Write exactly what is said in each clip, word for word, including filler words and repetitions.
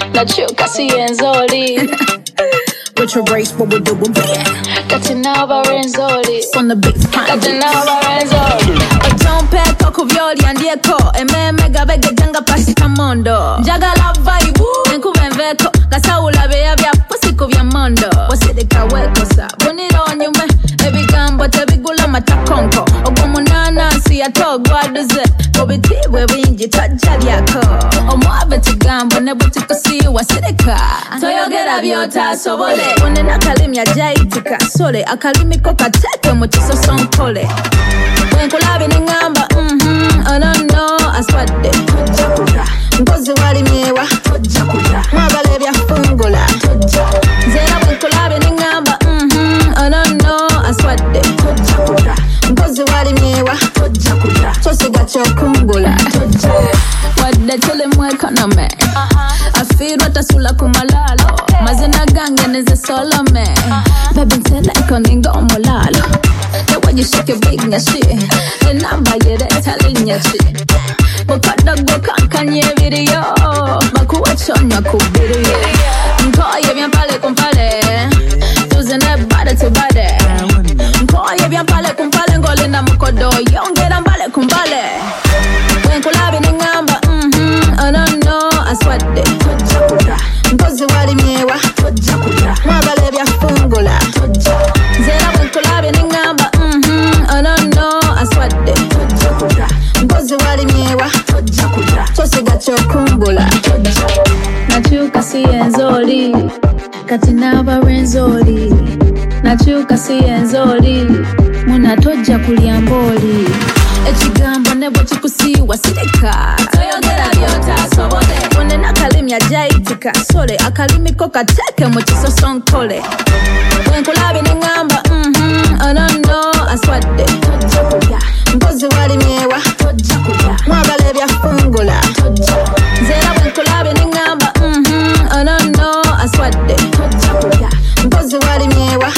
nakyuka siyenzoli. With your race, what we doing? Kati naba renzoli. On the beat, kati naba renzoli. Otompeko kuvyoli andieko ememe gabege janga pasita mondo. Njagala vibe, nkuba enveko gasawula beya bya pusiku bya mondo. Wasidika wekosa, bunira onyume ebigambo tebigula matakonko. Ogwomunana nsi yatogwaduze obitibwe bingi tajja lyako. Omwabe kigambo ne butikusiwa sidika toyogera byotasobole. Onena akalimya jayitika sole akalimiko kateke mu kisosonkole. Wenkulabe nengamba mhm I don't know aswadde nkozi walimyewa mwagala ebyafungula nzera wenkulabe nengamba mhm I don't know aswadde nkozi walimyewa tosiga kyokungula wadde tulimu economy afiirwa tasula ku malalo mazina gange neze solome baby nseleko ninga omulalo you shake your big nyashi the number you that telling nyashi bukada go kankanye video bakuwa chonya ku video nkoye bien pale compale tuzene bade to bade nkoye bien pale compale ngole na mukodo yongera mbale kumbale wenkulabi ningamba mhm I don't know aswadde nkozi wali myewa mwagala ebyafungula nzera wenkulabi ningamba I don't know aswadde nkozi walimyewa tosiga kyokungula nakyuka siyenzoli kati naba renzoli nakyuka siyenzoli muna tojja kulya mboli ekigambo ne bwe kikusiiwa sireka toyogera byotasobole onena akalimya jayitika sole akalimiko kateke mu kisosonkole wenkulabi nengamba mhm I don't know aswadde nkozi walimyewa mwagala ebyafungula nzera wenkulabe nengamba mhm I don't know aswadde nkozi walimyewa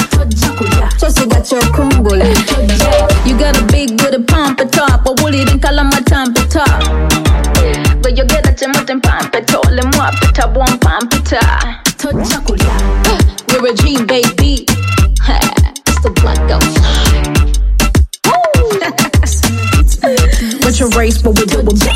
tosiga kyokungula. You got a big with a pump it up owulira enkalama tampa top bwe yogera temote mpampeta olemwapeta bwompampeta tojja kulya we're a dream baby. It's the black outside. What's your race, what we doing?